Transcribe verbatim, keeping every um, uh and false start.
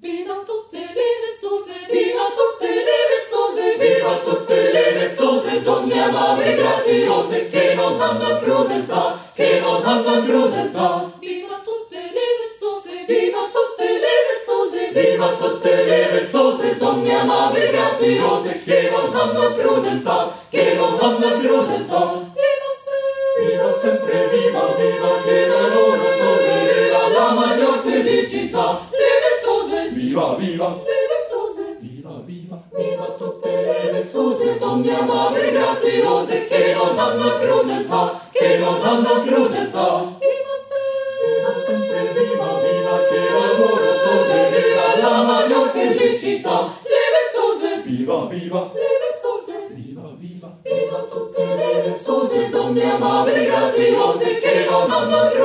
Viva tutte le vezzose, viva tutte le vezzose, viva tutte le vezzose, donne amabili e graziose, che non hanno crudeltà, che non hanno crudeltà. Viva tutte le vezzose, viva tutte le vezzose, viva tutte le vezzose, donne amabili e graziose, che non hanno crudeltà, che non hanno crudeltà. Viva sempre, viva sempre, viva, viva, che la loro sopravviva la maggior felicità. Viva, viva, le vezzose, viva, viva, viva tutte le vezzose, donne amabili e graziose, che non hanno crudeltà, che non hanno crudeltà. Viva sempre, viva sempre, viva, viva, che la loro sopravviva la maggior felicità. Le vezzose, viva, viva, le vezzose, viva, viva, viva tutte le vezzose, donne amabili e graziose, che non hanno crudeltà.